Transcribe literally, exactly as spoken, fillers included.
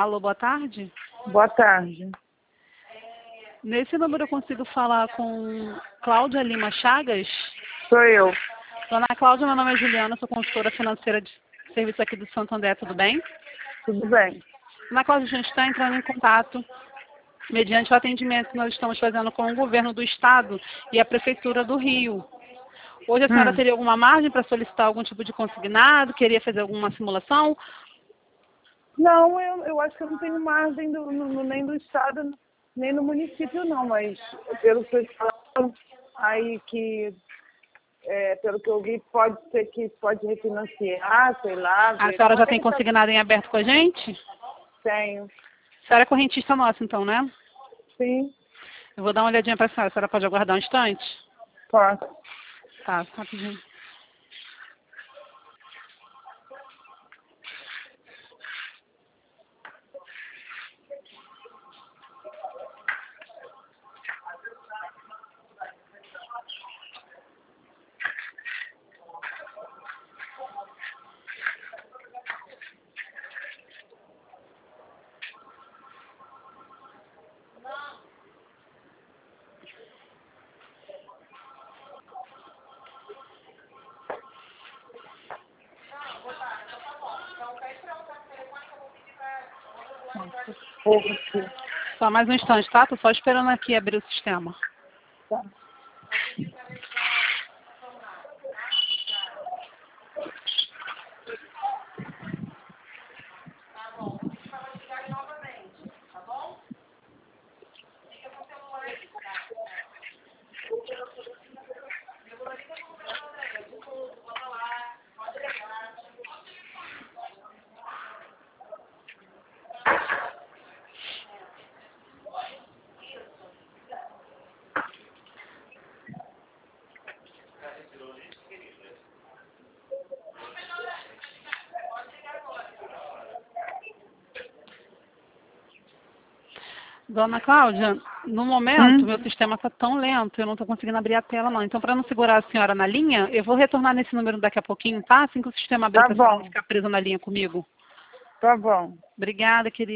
Alô, boa tarde. Boa tarde. Nesse número eu consigo falar com Cláudia Lima Chagas? Sou eu. Dona Cláudia, meu nome é Juliana, sou consultora financeira de serviço aqui do Santo André, tudo bem? Tudo bem. Dona Cláudia, a gente está entrando em contato mediante o atendimento que nós estamos fazendo com o governo do estado e a prefeitura do Rio. Hoje a senhora Hum. teria alguma margem para solicitar algum tipo de consignado? Queria fazer alguma simulação? Não, eu, eu acho que eu não tenho margem do, no, nem do estado, nem no município não, mas pelo que vocês falam aí que, é, pelo que eu vi, pode ser que pode refinanciar, sei lá. A ver. senhora já Mas tem ele tá- consignado em aberto com a gente? Tenho. A senhora é correntista nossa, então, né? Sim, Eu vou dar uma olhadinha para a senhora. A senhora pode aguardar um instante? posso. Tá, rapidinho. Pouco aqui. Só mais um instante, tá? Tô só esperando aqui abrir o sistema. Tá. Dona Cláudia, no momento, Hum? meu sistema está tão lento, eu não estou conseguindo abrir a tela, não. Então, para não segurar a senhora na linha, eu vou retornar nesse número daqui a pouquinho, tá? Assim que o sistema abrir, Tá para a senhora não bom, ficar presa na linha comigo. tá bom. Obrigada, querida.